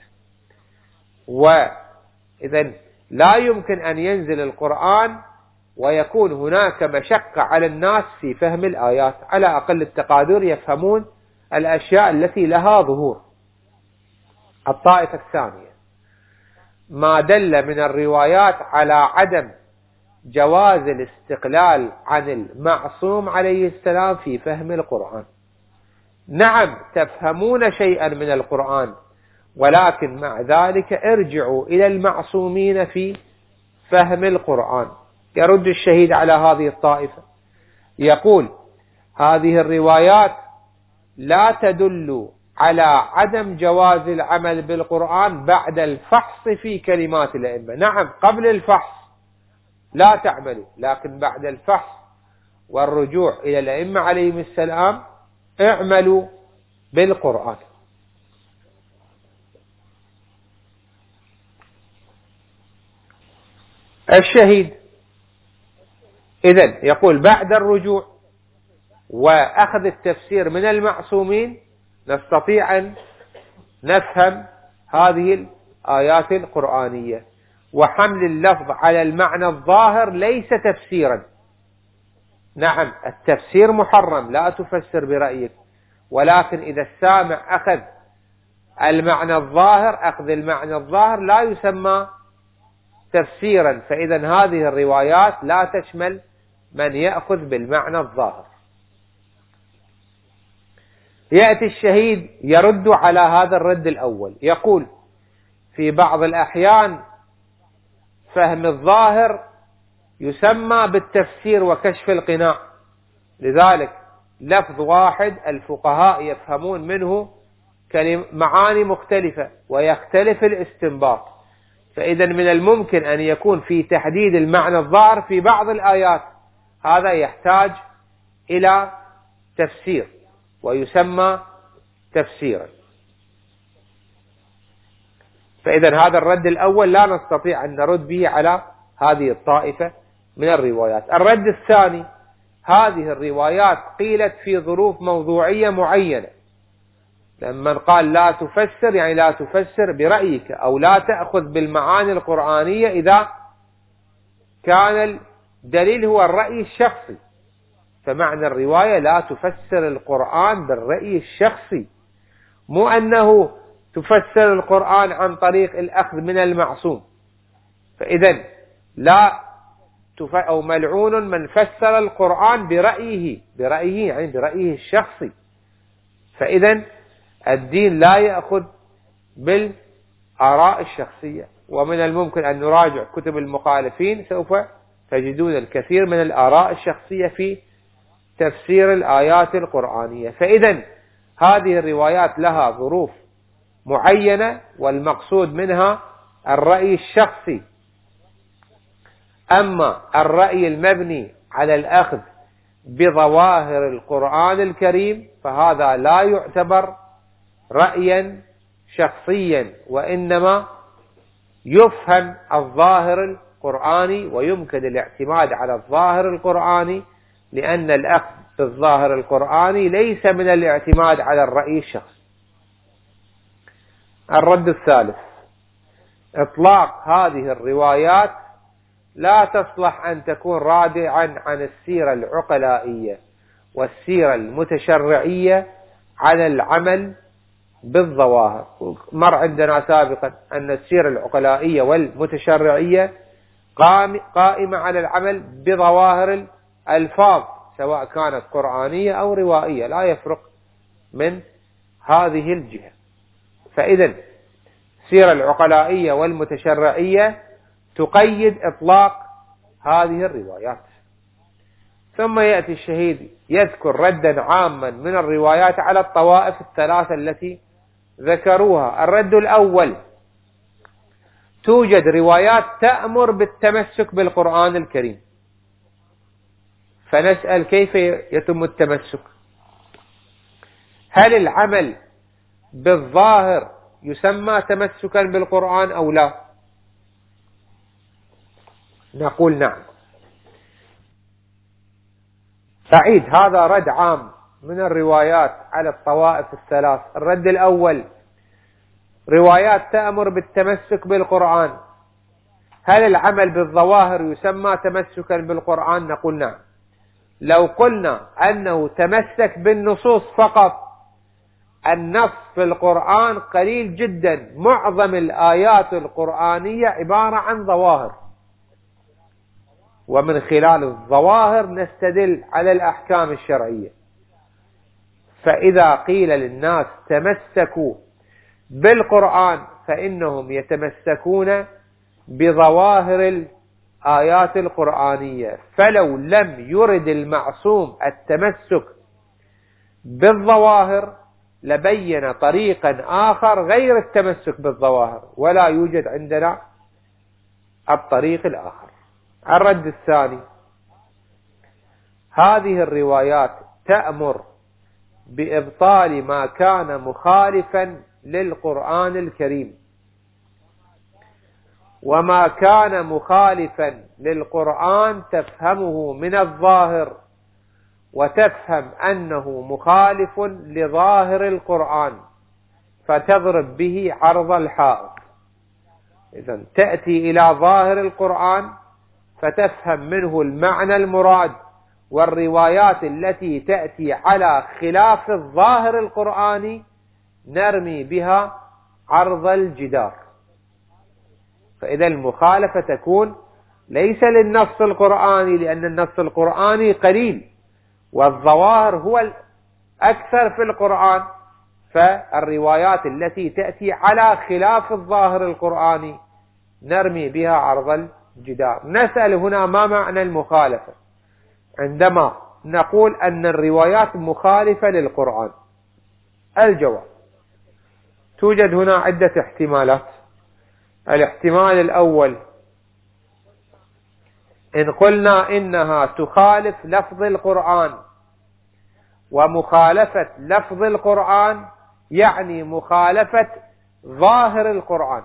وإذن لا يمكن أن ينزل القرآن ويكون هناك مشقة على الناس في فهم الآيات. على أقل التقادير يفهمون الأشياء التي لها ظهور. الطائفة الثانية ما دل من الروايات على عدم جواز الاستقلال عن المعصوم عليه السلام في فهم القرآن. نعم تفهمون شيئا من القرآن، ولكن مع ذلك ارجعوا إلى المعصومين في فهم القرآن. يرد الشهيد على هذه الطائفة، يقول هذه الروايات لا تدل على عدم جواز العمل بالقرآن بعد الفحص في كلمات الأئمة. نعم قبل الفحص لا تعملوا، لكن بعد الفحص والرجوع إلى الأئمة عليهم السلام اعملوا بالقرآن. الشهيد إذن يقول بعد الرجوع وأخذ التفسير من المعصومين نستطيع أن نفهم هذه الآيات القرآنية. وحمل اللفظ على المعنى الظاهر ليس تفسيرا. نعم التفسير محرم، لا تفسر برأيك، ولكن إذا السامع أخذ المعنى الظاهر، أخذ المعنى الظاهر لا يسمى تفسيرا. فإذا هذه الروايات لا تشمل من يأخذ بالمعنى الظاهر. يأتي الشهيد يرد على هذا الرد الأول، يقول في بعض الأحيان فهم الظاهر يسمى بالتفسير وكشف القناع، لذلك لفظ واحد الفقهاء يفهمون منه معاني مختلفة ويختلف الاستنباط. فإذا من الممكن أن يكون في تحديد المعنى الظاهر في بعض الآيات، هذا يحتاج إلى تفسير ويسمى تفسيرا. فإذا هذا الرد الأول لا نستطيع أن نرد به على هذه الطائفة من الروايات. الرد الثاني، هذه الروايات قيلت في ظروف موضوعية معينة. لما قال لا تفسر يعني لا تفسر برأيك، أو لا تأخذ بالمعاني القرآنية إذا كان الدليل هو الرأي الشخصي. فمعنى الرواية لا تفسر القرآن بالرأي الشخصي، مو أنه تفسر القرآن عن طريق الأخذ من المعصوم. فإذا لا أو ملعون من فسر القرآن برأيه يعني برأيه الشخصي. فإذا الدين لا يأخذ بالآراء الشخصية. ومن الممكن أن نراجع كتب المخالفين، سوف تجدون الكثير من الآراء الشخصية في تفسير الآيات القرآنية. فإذا هذه الروايات لها ظروف معينة، والمقصود منها الرأي الشخصي. أما الرأي المبني على الأخذ بظواهر القرآن الكريم، فهذا لا يعتبر رأيا شخصيا، وإنما يفهم الظاهر القرآني ويمكن الاعتماد على الظاهر القرآني، لأن الأخذ بالظاهر القرآني ليس من الاعتماد على الرأي الشخصي. الرد الثالث: إطلاق هذه الروايات لا تصلح أن تكون رادعا عن السيرة العقلائية والسيرة المتشرعية على العمل بالظواهر. مر عندنا سابقا أن السيرة العقلائية والمتشرعية قائمة على العمل بظواهر الألفاظ، سواء كانت قرآنية أو روائية، لا يفرق من هذه الجهة. فإذا السيرة العقلائية والمتشرعية تقيد إطلاق هذه الروايات. ثم يأتي الشهيد يذكر ردا عاما من الروايات على الطوائف الثلاثة التي ذكروها. الرد الأول: توجد روايات تأمر بالتمسك بالقرآن الكريم، فنسأل كيف يتم التمسك؟ هل العمل بالظاهر يسمى تمسكا بالقرآن أو لا؟ نقول نعم. سعيد هذا رد عام من الروايات على الطوائف الثلاث. الرد الأول: روايات تأمر بالتمسك بالقرآن، هل العمل بالظواهر يسمى تمسكا بالقرآن؟ نقول نعم. لو قلنا أنه تمسك بالنصوص فقط، النص في القرآن قليل جدا، معظم الآيات القرآنية عبارة عن ظواهر، ومن خلال الظواهر نستدل على الأحكام الشرعية. فإذا قيل للناس تمسكوا بالقرآن فإنهم يتمسكون بظواهر الآيات القرآنية، فلو لم يرد المعصوم التمسك بالظواهر لبين طريقا آخر غير التمسك بالظواهر، ولا يوجد عندنا الطريق الآخر. الرد الثاني: هذه الروايات تأمر بإبطال ما كان مخالفا للقرآن الكريم، وما كان مخالفا للقرآن تفهمه من الظاهر وتفهم أنه مخالف لظاهر القرآن فتضرب به عرض الحائط. إذن تأتي إلى ظاهر القرآن فتفهم منه المعنى المراد، والروايات التي تأتي على خلاف الظاهر القرآني نرمي بها عرض الجدار. فإذا المخالفة تكون ليس للنص القرآني، لأن النص القرآني قليل والظواهر هو الأكثر في القرآن، فالروايات التي تأتي على خلاف الظاهر القرآني نرمي بها عرض الجدار. نسأل هنا ما معنى المخالفة عندما نقول أن الروايات مخالفة للقرآن؟ الجواب: توجد هنا عدة احتمالات. الاحتمال الأول: إن قلنا إنها تخالف لفظ القرآن، ومخالفة لفظ القرآن يعني مخالفة ظاهر القرآن.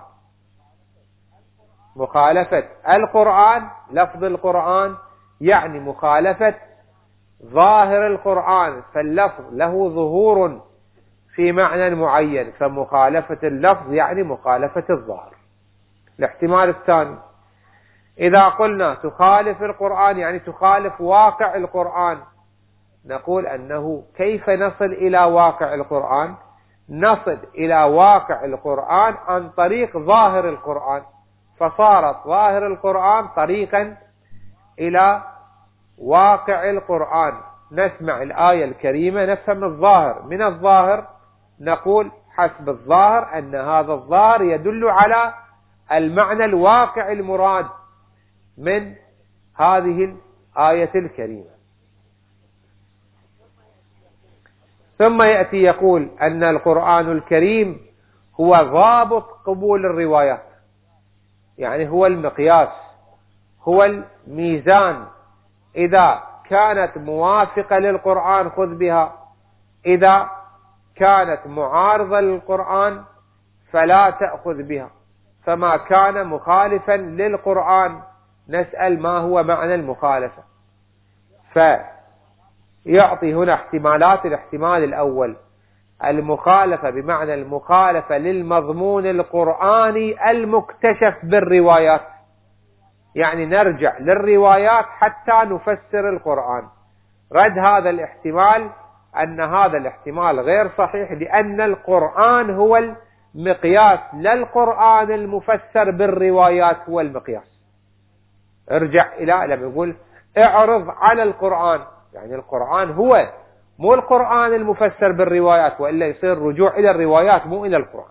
مخالفة القرآن لفظ القرآن يعني مخالفة ظاهر القرآن، فاللفظ له ظهور في معنى معين، فمخالفة اللفظ يعني مخالفة الظاهر. الاحتمال الثاني: إذا قلنا تخالف القرآن يعني تخالف واقع القرآن، نقول أنه كيف نصل إلى واقع القرآن؟ نصل إلى واقع القرآن عن طريق ظاهر القرآن، فصارت ظاهر القرآن طريقا إلى واقع القرآن. نسمع الآية الكريمة نفهم الظاهر، من الظاهر نقول حسب الظاهر أن هذا الظاهر يدل على المعنى الواقع المراد من هذه الآية الكريمة. ثم يأتي يقول أن القرآن الكريم هو ضابط قبول الروايات، يعني هو المقياس، هو الميزان. إذا كانت موافقة للقرآن خذ بها، إذا كانت معارضة للقرآن فلا تأخذ بها، فما كان مخالفا للقرآن نسأل ما هو معنى المخالفة. فيعطي هنا احتمالات. الاحتمال الأول المخالفة بمعنى المخالفة للمضمون القرآني المكتشف بالروايات، يعني نرجع للروايات حتى نفسر القرآن. رد هذا الاحتمال أن هذا الاحتمال غير صحيح، لأن القرآن هو المقياس، لا القرآن المفسر بالروايات هو المقياس. ارجع إلى لما يقول اعرض على القرآن، يعني القرآن هو مو القرآن المفسر بالروايات، وإلا يصير رجوع إلى الروايات مو إلى القرآن.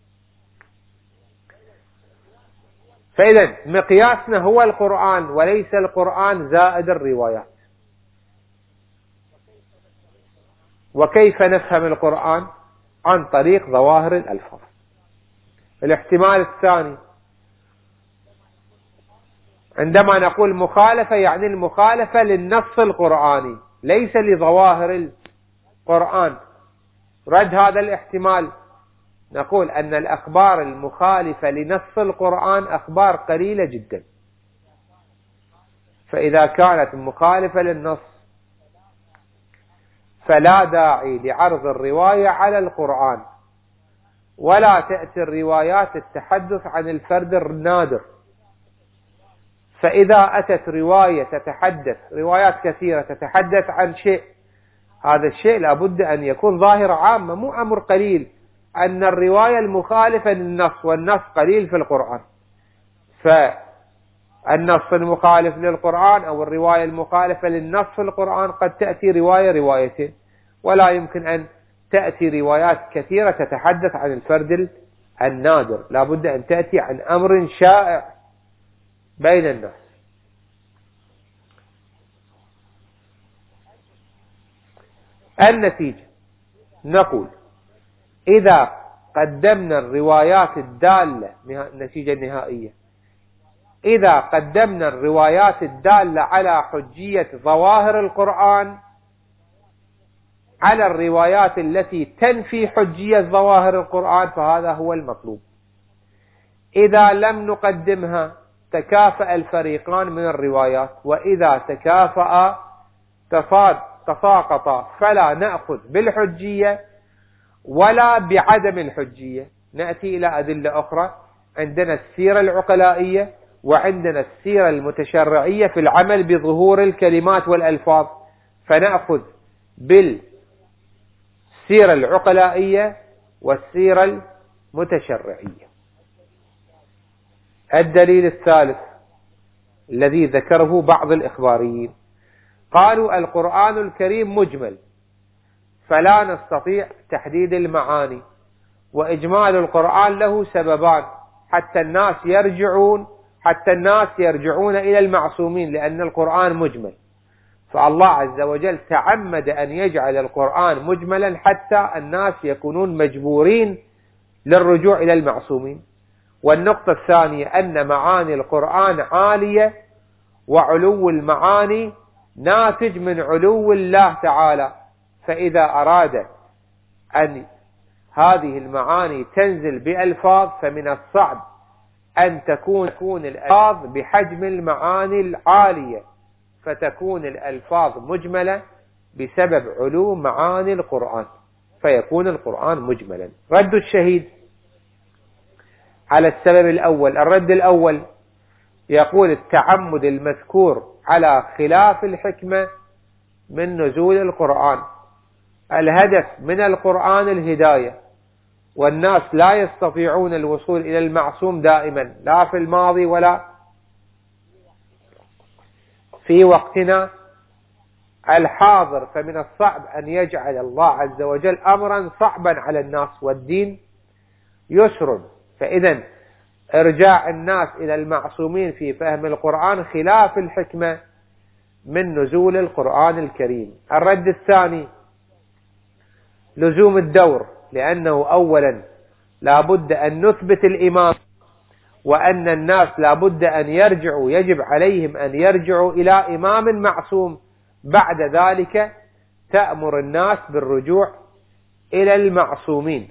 فإذا مقياسنا هو القرآن وليس القرآن زائد الروايات. وكيف نفهم القرآن؟ عن طريق ظواهر الألفاظ. الاحتمال الثاني عندما نقول مخالفة يعني المخالفة للنص القرآني ليس لظواهر القرآن. رد هذا الاحتمال نقول أن الأخبار المخالفة لنص القرآن أخبار قليلة جدا، فإذا كانت مخالفة للنص فلا داعي لعرض الرواية على القرآن، ولا تأتي الروايات التحدث عن الفرد النادر. فإذا أتت رواية تتحدث، روايات كثيرة تتحدث عن شيء، هذا الشيء لابد أن يكون ظاهرة عامة، مو أمر قليل أن الرواية المخالفة للنص، والنص قليل في القرآن. فالنص المخالف للقرآن أو الرواية المخالفة للنص في القرآن قد تأتي روايتين، ولا يمكن أن تأتي روايات كثيرة تتحدث عن الفرد النادر، لابد أن تأتي عن أمر شائع بين الناس. النتيجة نقول إذا قدمنا الروايات الدالة، النتيجة النهائية، إذا قدمنا الروايات الدالة على حجية ظواهر القرآن على الروايات التي تنفي حجية ظواهر القرآن فهذا هو المطلوب. إذا لم نقدمها تكافأ الفريقان من الروايات، وإذا تكافأ تساقطا فلا نأخذ بالحجية ولا بعدم الحجية. نأتي إلى أدلة أخرى، عندنا السيرة العقلائية وعندنا السيرة المتشرعية في العمل بظهور الكلمات والألفاظ، فنأخذ بالسيرة العقلائية والسيرة المتشرعية. الدليل الثالث الذي ذكره بعض الإخباريين، قالوا القرآن الكريم مجمل فلا نستطيع تحديد المعاني، وإجمال القرآن له سببان حتى الناس يرجعون إلى المعصومين، لأن القرآن مجمل. فالله عز وجل تعمد أن يجعل القرآن مجملا حتى الناس يكونون مجبورين للرجوع إلى المعصومين. والنقطة الثانية أن معاني القرآن عالية، وعلو المعاني ناتج من علو الله تعالى، فإذا أراد أن هذه المعاني تنزل بألفاظ فمن الصعب أن تكون الألفاظ بحجم المعاني العالية، فتكون الألفاظ مجملة بسبب علو معاني القرآن، فيكون القرآن مجملا. رد الشهيد على السبب الأول، الرد الأول يقول التعمد المذكور على خلاف الحكمة من نزول القرآن. الهدف من القرآن الهداية، والناس لا يستطيعون الوصول إلى المعصوم دائما، لا في الماضي ولا في وقتنا الحاضر، فمن الصعب أن يجعل الله عز وجل أمرا صعبا على الناس، والدين يسر. فإذا إرجاع الناس إلى المعصومين في فهم القرآن خلاف الحكمة من نزول القرآن الكريم. الرد الثاني لزوم الدور، لأنه أولا لابد أن نثبت الإمام، وأن الناس لابد أن يرجعوا، يجب عليهم أن يرجعوا إلى إمام معصوم بعد ذلك تأمر الناس بالرجوع إلى المعصومين.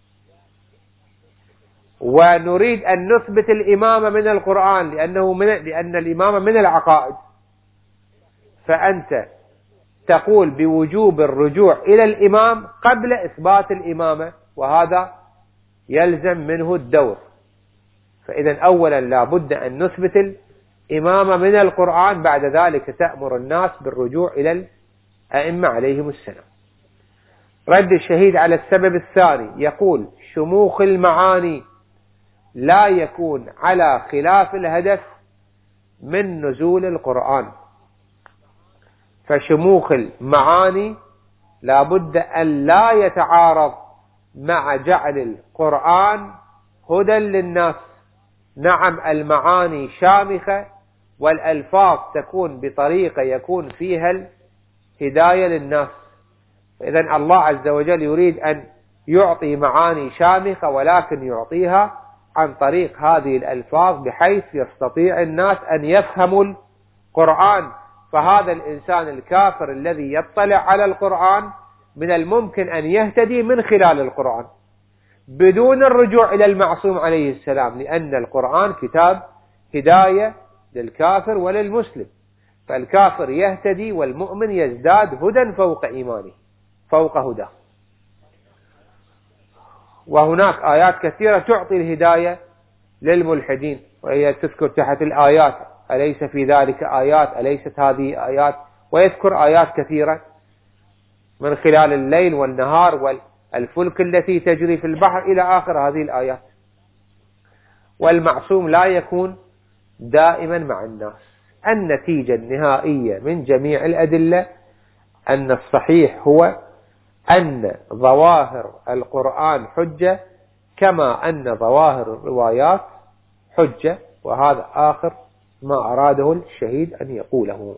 ونريد أن نثبت الإمامة من القرآن لأن الإمامة من العقائد، فأنت تقول بوجوب الرجوع إلى الإمام قبل إثبات الإمامة، وهذا يلزم منه الدور. فإذا أولا لا بد أن نثبت الإمامة من القرآن، بعد ذلك تأمر الناس بالرجوع إلى الأئمة عليهم السلام. رد الشهيد على السبب الثاني، يقول شموخ المعاني لا يكون على خلاف الهدف من نزول القرآن. فشموخ المعاني لا بد أن لا يتعارض مع جعل القرآن هدى للناس. نعم المعاني شامخة والألفاظ تكون بطريقة يكون فيها الهداية للناس، فإذا الله عز وجل يريد أن يعطي معاني شامخة ولكن يعطيها عن طريق هذه الألفاظ بحيث يستطيع الناس أن يفهموا القرآن. فهذا الإنسان الكافر الذي يطلع على القرآن من الممكن أن يهتدي من خلال القرآن بدون الرجوع إلى المعصوم عليه السلام، لأن القرآن كتاب هداية للكافر وللمسلم، فالكافر يهتدي والمؤمن يزداد هدى فوق إيمانه فوق هداه. وهناك آيات كثيرة تعطي الهداية للملحدين، وهي تذكر تحت الآيات أليس في ذلك آيات، أليست هذه آيات، ويذكر آيات كثيرة من خلال الليل والنهار والفلك التي تجري في البحر إلى آخر هذه الآيات. والمعصوم لا يكون دائما مع الناس. النتيجة النهائية من جميع الأدلة أن الصحيح هو أن ظواهر القرآن حجة كما أن ظواهر الروايات حجة، وهذا آخر ما أراده الشهيد أن يقوله.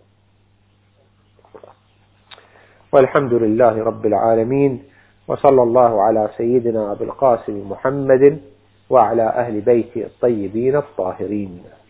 والحمد لله رب العالمين، وصلى الله على سيدنا أبي القاسم محمد وعلى أهل بيته الطيبين الطاهرين.